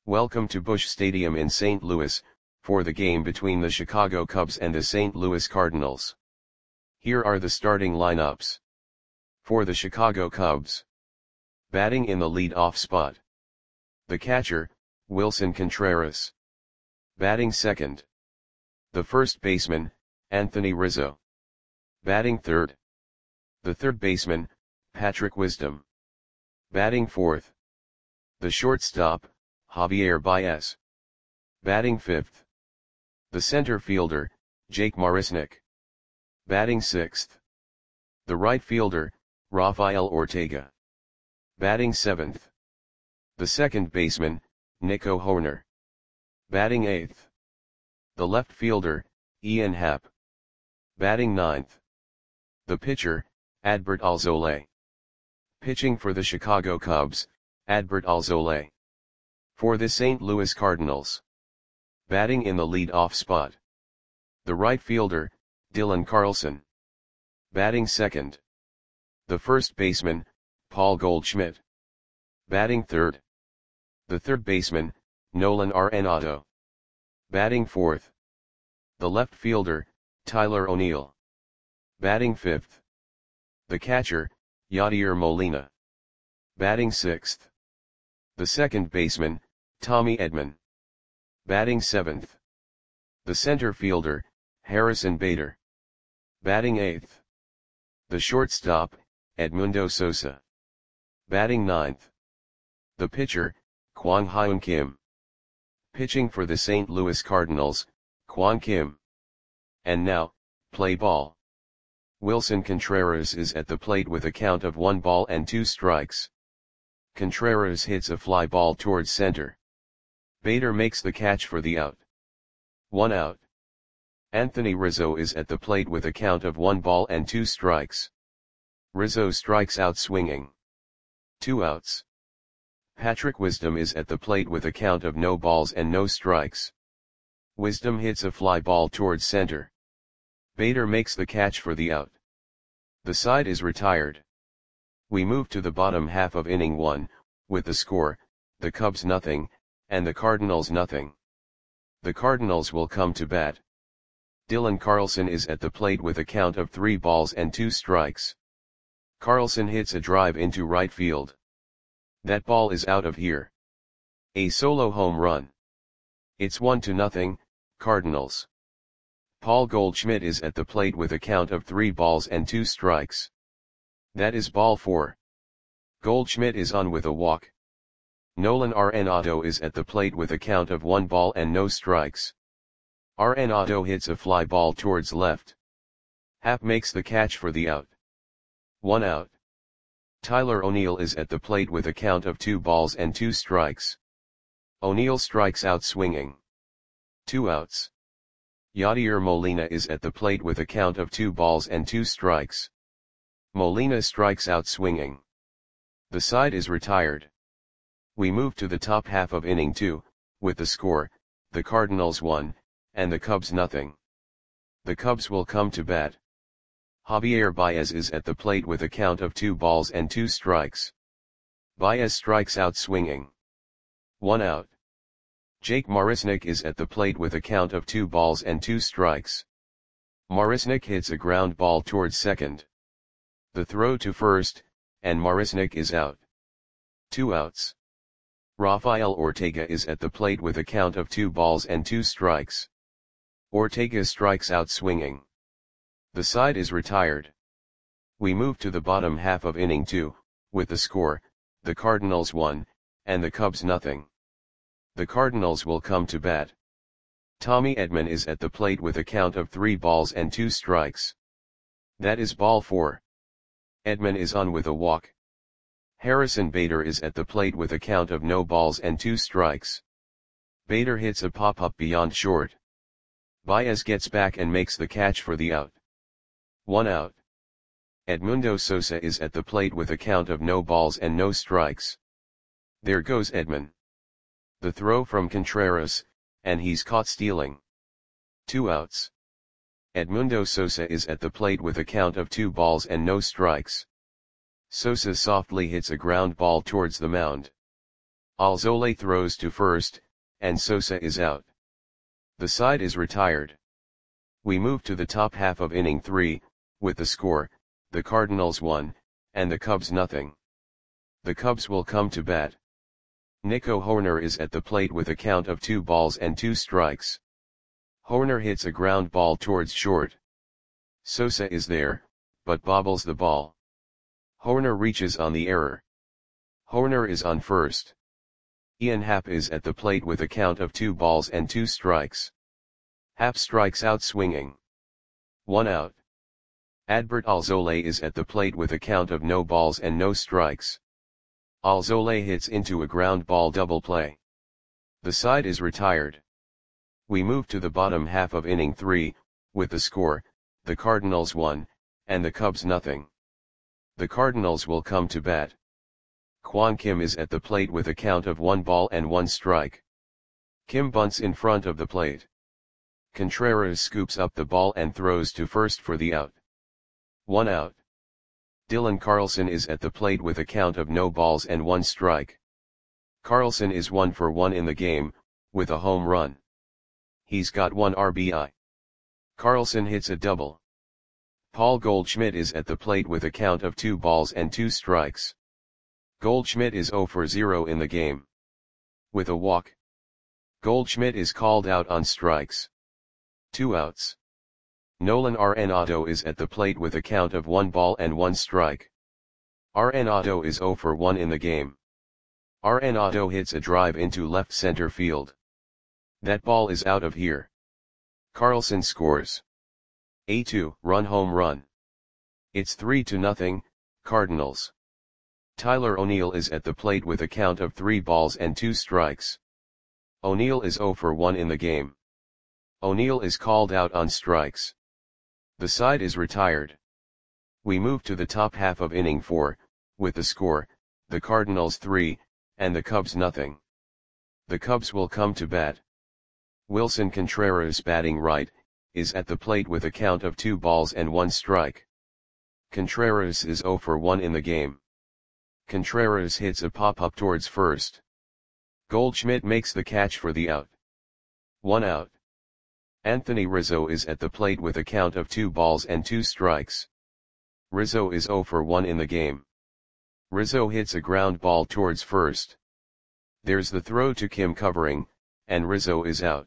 Welcome to Busch Stadium in St. Louis, for the game between the Chicago Cubs and the St. Louis Cardinals. Here are the starting lineups. For the Chicago Cubs. Batting in the lead-off spot. The catcher, Willson Contreras. Batting second. The first baseman, Anthony Rizzo. Batting third. The third baseman, Patrick Wisdom. Batting fourth. The shortstop, Javier Baez. Batting fifth. The center fielder, Jake Marisnick. Batting sixth. The right fielder, Rafael Ortega. Batting seventh. The second baseman, Nico Hoerner. Batting eighth. The left fielder, Ian Happ. Batting ninth. The pitcher, Adbert Alzolay. Pitching for the Chicago Cubs, Adbert Alzolay. For the St. Louis Cardinals. Batting in the lead-off spot. The right fielder, Dylan Carlson. Batting second. The first baseman, Paul Goldschmidt. Batting third. The third baseman, Nolan Arenado. Batting fourth. The left fielder, Tyler O'Neill. Batting fifth. The catcher, Yadier Molina. Batting sixth. The second baseman, Tommy Edman. Batting seventh. The center fielder, Harrison Bader. Batting eighth. The shortstop, Edmundo Sosa. Batting ninth. The pitcher, Kwang Hyun Kim. Pitching for the St. Louis Cardinals, Kwang Kim. And now, play ball. Willson Contreras is at the plate with a count of 1-2 strikes. Contreras hits a fly ball towards center. Bader makes the catch for the out. 1 out. Anthony Rizzo is at the plate with a count of 1-2 strikes. Rizzo strikes out swinging. 2 outs. Patrick Wisdom is at the plate with a count of no balls and no strikes. Wisdom hits a fly ball towards center. Bader makes the catch for the out. The side is retired. We move to the bottom half of inning 1, with the score, the Cubs nothing, and the Cardinals nothing. The Cardinals will come to bat. Dylan Carlson is at the plate with a count of 3-2 strikes. Carlson hits a drive into right field. That ball is out of here. A solo home run. It's 1-0, Cardinals. Paul Goldschmidt is at the plate with a count of 3-2 strikes. That is ball 4. Goldschmidt is on with a walk. Nolan Arenado is at the plate with a count of 1 ball and no strikes. Arenado hits a fly ball towards left. Happ makes the catch for the out. 1 out. Tyler O'Neill is at the plate with a count of 2-2 strikes. O'Neill strikes out swinging. 2 outs. Yadier Molina is at the plate with a count of 2-2 strikes. Molina strikes out swinging. The side is retired. We move to the top half of inning 2, with the score, the Cardinals 1, and the Cubs nothing. The Cubs will come to bat. Javier Baez is at the plate with a count of 2-2 strikes. Baez strikes out swinging. 1 out. Jake Marisnick is at the plate with a count of 2-2 strikes. Marisnick hits a ground ball towards second. The throw to first, and Marisnick is out. 2 outs. Rafael Ortega is at the plate with a count of 2-2 strikes. Ortega strikes out swinging. The side is retired. We move to the bottom half of inning 2, with the score, the Cardinals 1, and the Cubs nothing. The Cardinals will come to bat. Tommy Edman is at the plate with a count of 3-2 strikes. That is ball 4. Edman is on with a walk. Harrison Bader is at the plate with a count of no balls and 2 strikes. Bader hits a pop-up beyond short. Baez gets back and makes the catch for the out. 1 out. Edmundo Sosa is at the plate with a count of no balls and no strikes. There goes Edman. The throw from Contreras, and he's caught stealing. 2 outs. Edmundo Sosa is at the plate with a count of 2 balls and no strikes. Sosa softly hits a ground ball towards the mound. Alzolay throws to first, and Sosa is out. The side is retired. We move to the top half of inning 3, with the score, the Cardinals 1, and the Cubs nothing. The Cubs will come to bat. Nico Hoerner is at the plate with a count of 2 balls and 2 strikes. Hoerner hits a ground ball towards short. Sosa is there, but bobbles the ball. Hoerner reaches on the error. Hoerner is on first. Ian Happ is at the plate with a count of 2 balls and 2 strikes. Happ strikes out swinging. 1 out. Adbert Alzolay is at the plate with a count of no balls and no strikes. Alzolay hits into a ground ball double play. The side is retired. We move to the bottom half of inning 3, with the score, the Cardinals 1, and the Cubs nothing. The Cardinals will come to bat. Kwon Kim is at the plate with a count of 1 ball and 1 strike. Kim bunts in front of the plate. Contreras scoops up the ball and throws to first for the out. 1 out. Dylan Carlson is at the plate with a count of no balls and 1 strike. Carlson is 1 for 1 in the game, with a home run. He's got 1 RBI. Carlson hits a double. Paul Goldschmidt is at the plate with a count of 2 balls and 2 strikes. Goldschmidt is 0 for 0 in the game. With a walk. Goldschmidt is called out on strikes. 2 outs. Nolan Arenado is at the plate with a count of 1 ball and 1 strike. Arenado is 0 for 1 in the game. Arenado hits a drive into left center field. That ball is out of here. Carlson scores. A 2-run home run. It's 3-0, Cardinals. Tyler O'Neill is at the plate with a count of 3 balls and 2 strikes. O'Neill is 0 for 1 in the game. O'Neill is called out on strikes. The side is retired. We move to the top half of inning 4, with the score, the Cardinals 3, and the Cubs nothing. The Cubs will come to bat. Wilson Contreras, batting right, is at the plate with a count of 2 balls and 1 strike. Contreras is 0 for 1 in the game. Contreras hits a pop-up towards first. Goldschmidt makes the catch for the out. 1 out. Anthony Rizzo is at the plate with a count of 2 balls and 2 strikes. Rizzo is 0 for 1 in the game. Rizzo hits a ground ball towards first. There's the throw to Kim covering, and Rizzo is out.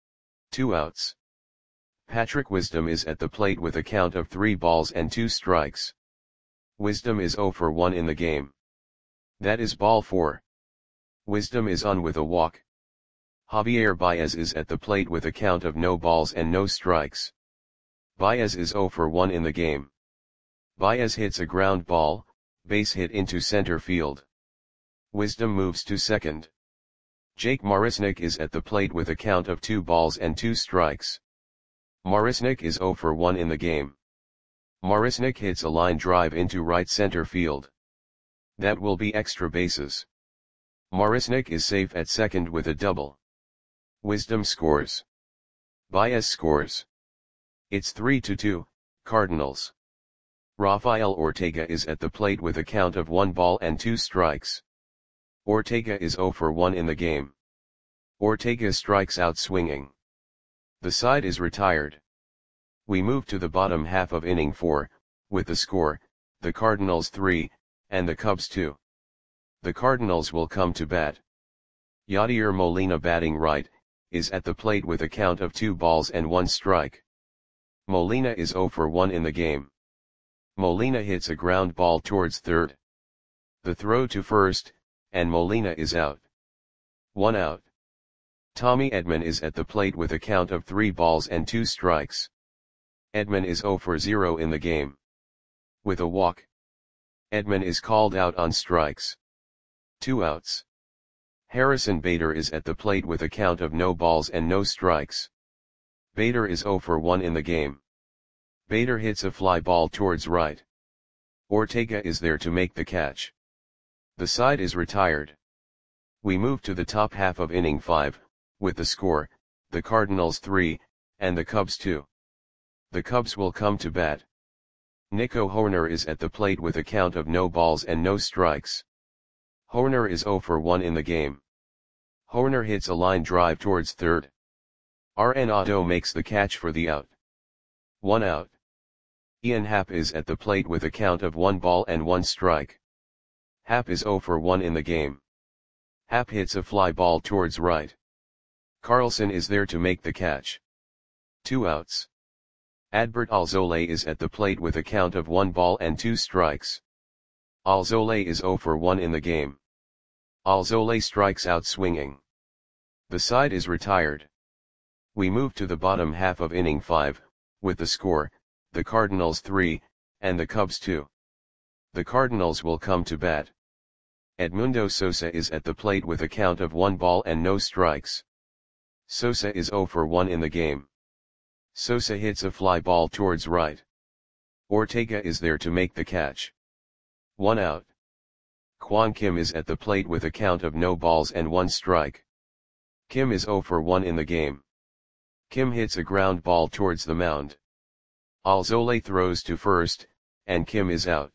2 outs. Patrick Wisdom is at the plate with a count of 3 balls and 2 strikes. Wisdom is 0 for 1 in the game. That is ball 4. Wisdom is on with a walk. Javier Baez is at the plate with a count of no balls and no strikes. Baez is 0 for 1 in the game. Baez hits a ground ball, base hit into center field. Wisdom moves to second. Jake Marisnick is at the plate with a count of 2 balls and 2 strikes. Marisnick is 0 for 1 in the game. Marisnick hits a line drive into right center field. That will be extra bases. Marisnick is safe at second with a double. Wisdom scores. Baez scores. It's 3-2, Cardinals. Rafael Ortega is at the plate with a count of 1 ball and 2 strikes. Ortega is 0 for 1 in the game. Ortega strikes out swinging. The side is retired. We move to the bottom half of inning 4, with the score, the Cardinals 3, and the Cubs 2. The Cardinals will come to bat. Yadier Molina, batting right, is at the plate with a count of 2 balls and 1 strike. Molina is 0 for 1 in the game. Molina hits a ground ball towards third. The throw to first, and Molina is out. 1 out. Tommy Edman is at the plate with a count of 3 balls and 2 strikes. Edman is 0 for 0 in the game. With a walk. Edman is called out on strikes. 2 outs. Harrison Bader is at the plate with a count of no balls and no strikes. Bader is 0 for 1 in the game. Bader hits a fly ball towards right. Ortega is there to make the catch. The side is retired. We move to the top half of inning 5, with the score, the Cardinals 3, and the Cubs 2. The Cubs will come to bat. Nico Hoerner is at the plate with a count of no balls and no strikes. Horner is 0 for 1 in the game. Horner hits a line drive towards third. Arenado makes the catch for the out. 1 out. Ian Happ is at the plate with a count of 1 ball and 1 strike. Happ is 0 for 1 in the game. Happ hits a fly ball towards right. Carlson is there to make the catch. 2 outs. Adbert Alzolay is at the plate with a count of 1 ball and 2 strikes. Alzolay is 0 for 1 in the game. Alzolay strikes out swinging. The side is retired. We move to the bottom half of inning 5, with the score, the Cardinals 3, and the Cubs 2. The Cardinals will come to bat. Edmundo Sosa is at the plate with a count of 1 ball and no strikes. Sosa is 0 for 1 in the game. Sosa hits a fly ball towards right. Ortega is there to make the catch. 1 out. Kwon Kim is at the plate with a count of no balls and 1 strike. Kim is 0 for 1 in the game. Kim hits a ground ball towards the mound. Alzolay throws to first, and Kim is out.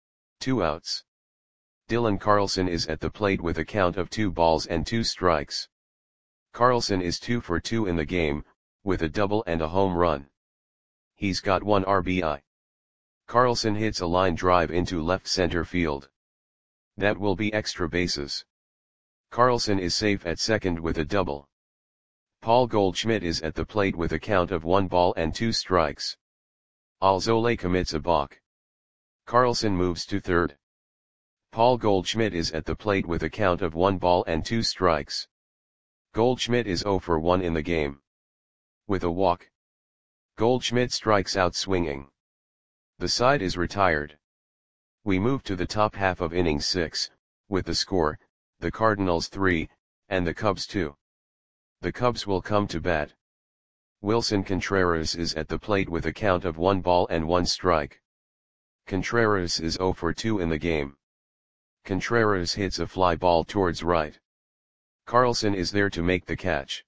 2 outs. Dylan Carlson is at the plate with a count of 2 balls and 2 strikes. Carlson is 2 for 2 in the game, with a double and a home run. He's got 1 RBI. Carlson hits a line drive into left center field. That will be extra bases. Carlson is safe at second with a double. Paul Goldschmidt is at the plate with a count of 1 ball and 2 strikes. Alzolay commits a balk. Carlson moves to third. Paul Goldschmidt is at the plate with a count of 1 ball and 2 strikes. Goldschmidt is 0 for 1 in the game. With a walk, Goldschmidt strikes out swinging. The side is retired. We move to the top half of inning 6, with the score, the Cardinals 3, and the Cubs 2. The Cubs will come to bat. Wilson Contreras is at the plate with a count of 1 ball and 1 strike. Contreras is 0 for 2 in the game. Contreras hits a fly ball towards right. Carlson is there to make the catch.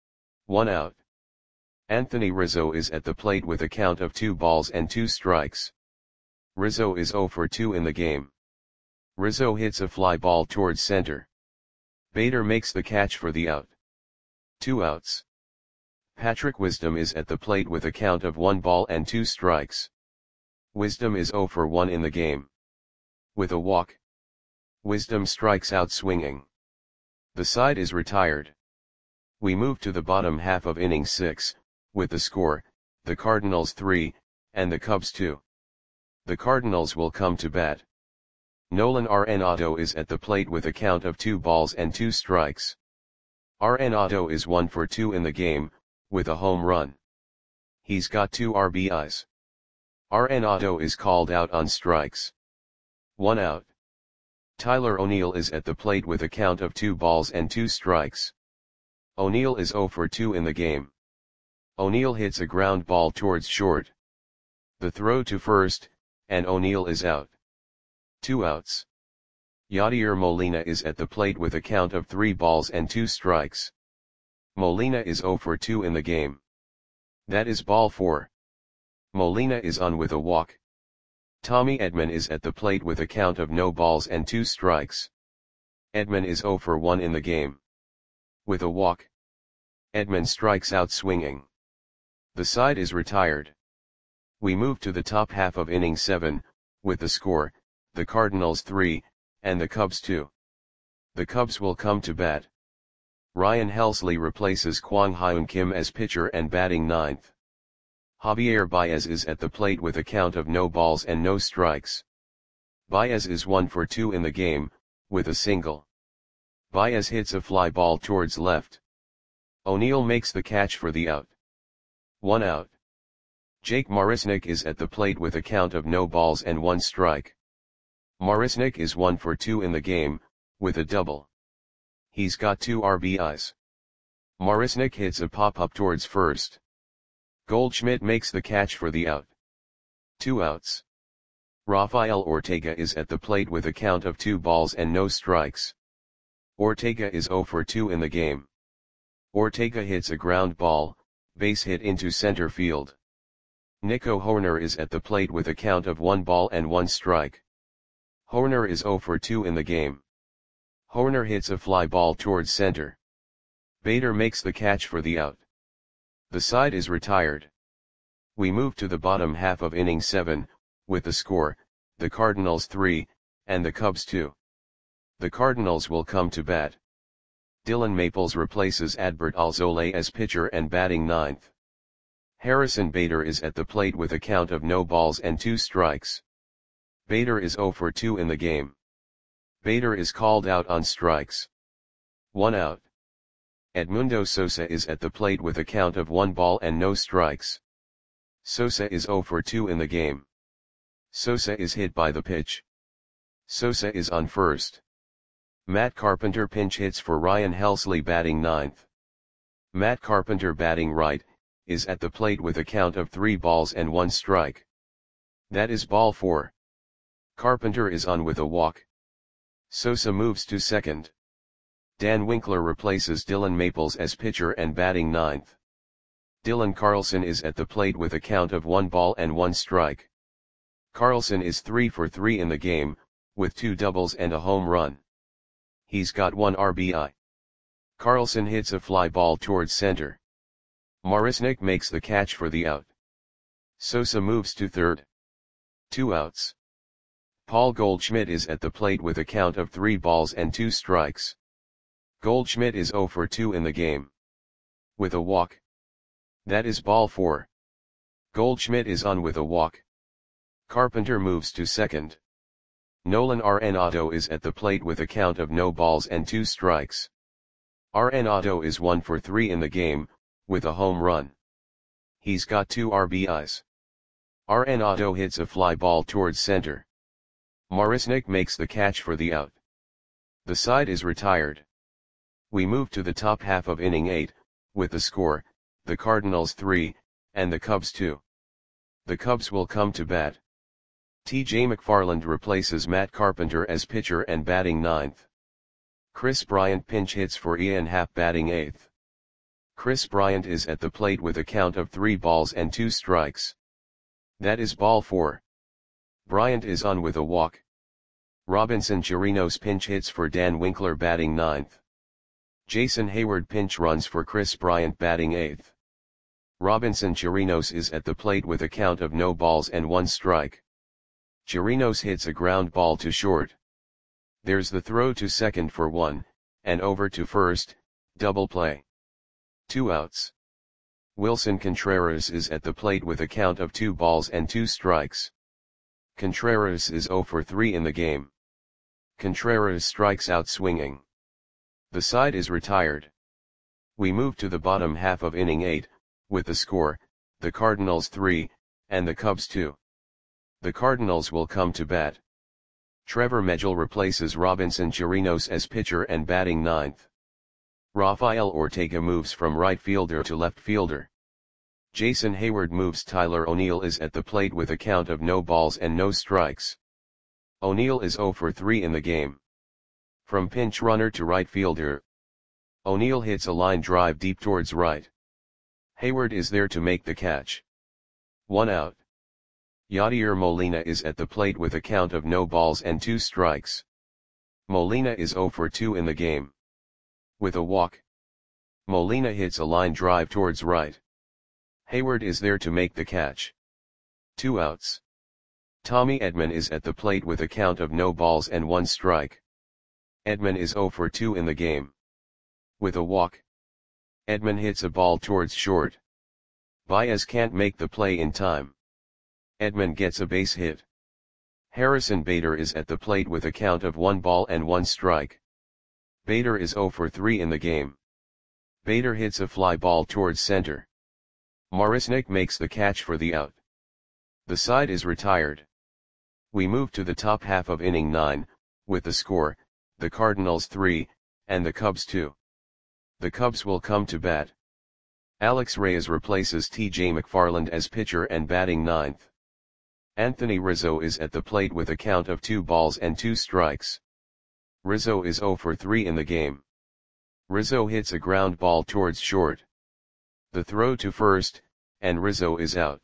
1 out. Anthony Rizzo is at the plate with a count of 2 balls and 2 strikes. Rizzo is 0 for 2 in the game. Rizzo hits a fly ball towards center. Bader makes the catch for the out. 2 outs. Patrick Wisdom is at the plate with a count of 1 ball and 2 strikes. Wisdom is 0 for 1 in the game. With a walk, Wisdom strikes out swinging. The side is retired. We move to the bottom half of inning 6, with the score, the Cardinals 3, and the Cubs 2. The Cardinals will come to bat. Nolan Arenado is at the plate with a count of 2 balls and 2 strikes. Arenado is 1 for 2 in the game, with a home run. He's got 2 RBIs. Arenado is called out on strikes. 1 out. Tyler O'Neill is at the plate with a count of 2 balls and 2 strikes. O'Neill is 0 for 2 in the game. O'Neill hits a ground ball towards short. The throw to first, and O'Neill is out. 2 outs. Yadier Molina is at the plate with a count of 3 balls and 2 strikes. Molina is 0 for 2 in the game. That is ball 4. Molina is on with a walk. Tommy Edman is at the plate with a count of no balls and 2 strikes. Edman is 0 for 1 in the game. With a walk, Edman strikes out swinging. The side is retired. We move to the top half of inning 7, with the score, the Cardinals 3, and the Cubs 2. The Cubs will come to bat. Ryan Helsley replaces Kwang Hyun Kim as pitcher and batting 9th. Javier Baez is at the plate with a count of no balls and no strikes. Baez is 1 for 2 in the game, with a single. Baez hits a fly ball towards left. O'Neill makes the catch for the out. 1 out. Jake Marisnick is at the plate with a count of no balls and 1 strike. Marisnick is 1 for 2 in the game, with a double. He's got 2 RBIs. Marisnick hits a pop-up towards first. Goldschmidt makes the catch for the out. 2 outs. Rafael Ortega is at the plate with a count of 2 balls and no strikes. Ortega is 0 for 2 in the game. Ortega hits a ground ball, base hit into center field. Nico Hoerner is at the plate with a count of 1 ball and 1 strike. Hoerner is 0 for 2 in the game. Hoerner hits a fly ball towards center. Bader makes the catch for the out. The side is retired. We move to the bottom half of inning 7, with the score, the Cardinals 3, and the Cubs 2. The Cardinals will come to bat. Dylan Maples replaces Adbert Alzolay as pitcher and batting 9th. Harrison Bader is at the plate with a count of no balls and 2 strikes. Bader is 0 for 2 in the game. Bader is called out on strikes. 1 out. Edmundo Sosa is at the plate with a count of 1 ball and no strikes. Sosa is 0 for 2 in the game. Sosa is hit by the pitch. Sosa is on first. Matt Carpenter pinch hits for Ryan Helsley batting 9th. Matt Carpenter batting right, is at the plate with a count of 3 balls and 1 strike. That is ball 4. Carpenter is on with a walk. Sosa moves to second. Dan Winkler replaces Dylan Maples as pitcher and batting 9th. Dylan Carlson is at the plate with a count of 1 ball and 1 strike. Carlson is 3 for 3 in the game, with 2 doubles and a home run. He's got 1 RBI. Carlson hits a fly ball towards center. Marisnick makes the catch for the out. Sosa moves to third. 2 outs. Paul Goldschmidt is at the plate with a count of 3 balls and 2 strikes. Goldschmidt is 0 for 2 in the game. With a walk. That is ball 4. Goldschmidt is on with a walk. Carpenter moves to second. Nolan Arenado is at the plate with a count of no balls and 2 strikes. Arenado is 1 for 3 in the game, with a home run. He's got 2 RBIs. Arenado hits a fly ball towards center. Marisnick makes the catch for the out. The side is retired. We move to the top half of inning 8, with the score, the Cardinals 3, and the Cubs 2. The Cubs will come to bat. T.J. McFarland replaces Matt Carpenter as pitcher and batting 9th. Chris Bryant pinch hits for Ian Happ batting 8th. Chris Bryant is at the plate with a count of 3 balls and 2 strikes. That is ball 4. Bryant is on with a walk. Robinson Chirinos pinch hits for Dan Winkler batting 9th. Jason Hayward pinch runs for Chris Bryant batting 8th. Robinson Chirinos is at the plate with a count of no balls and 1 strike. Chirinos hits a ground ball to short. There's the throw to second for 1, and over to first, double play. 2 outs. Wilson Contreras is at the plate with a count of 2 balls and 2 strikes. Contreras is 0 for 3 in the game. Contreras strikes out swinging. The side is retired. We move to the bottom half of inning 8, with the score, the Cardinals 3, and the Cubs 2. The Cardinals will come to bat. Trevor Megill replaces Robinson Chirinos as pitcher and batting 9th. Rafael Ortega moves from right fielder to left fielder. Jason Hayward moves. Tyler O'Neill is at the plate with a count of no balls and no strikes. O'Neill is 0 for 3 in the game. From pinch runner to right fielder, O'Neill hits a line drive deep towards right. Hayward is there to make the catch. 1 out. Yadier Molina is at the plate with a count of no balls and 2 strikes. Molina is 0 for 2 in the game. With a walk, Molina hits a line drive towards right. Hayward is there to make the catch. 2 outs. Tommy Edman is at the plate with a count of no balls and 1 strike. Edman is 0 for 2 in the game. With a walk, Edman hits a ball towards short. Baez can't make the play in time. Edman gets a base hit. Harrison Bader is at the plate with a count of 1 ball and 1 strike. Bader is 0 for 3 in the game. Bader hits a fly ball towards center. Marisnick makes the catch for the out. The side is retired. We move to the top half of inning 9, with the score, the Cardinals 3, and the Cubs 2. The Cubs will come to bat. Alex Reyes replaces T.J. McFarland as pitcher and batting 9th. Anthony Rizzo is at the plate with a count of 2 balls and 2 strikes. Rizzo is 0 for 3 in the game. Rizzo hits a ground ball towards short. The throw to first, and Rizzo is out.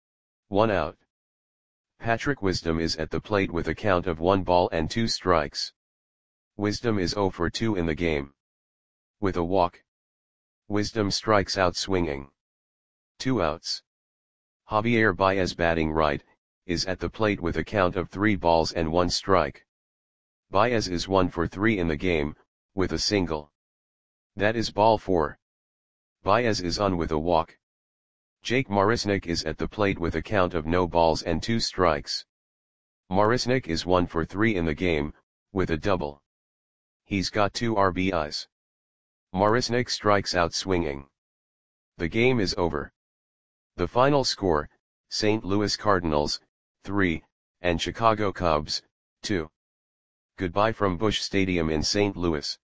1 out. Patrick Wisdom is at the plate with a count of 1 ball and 2 strikes. Wisdom is 0 for 2 in the game. With a walk, Wisdom strikes out swinging. 2 outs. Javier Baez batting right, is at the plate with a count of 3 balls and 1 strike. Baez is 1 for 3 in the game, with a single. That is ball 4. Baez is on with a walk. Jake Marisnick is at the plate with a count of no balls and 2 strikes. Marisnick is 1 for 3 in the game, with a double. He's got 2 RBIs. Marisnick strikes out swinging. The game is over. The final score, St. Louis Cardinals, 3, and Chicago Cubs, 2. Goodbye from Busch Stadium in St. Louis.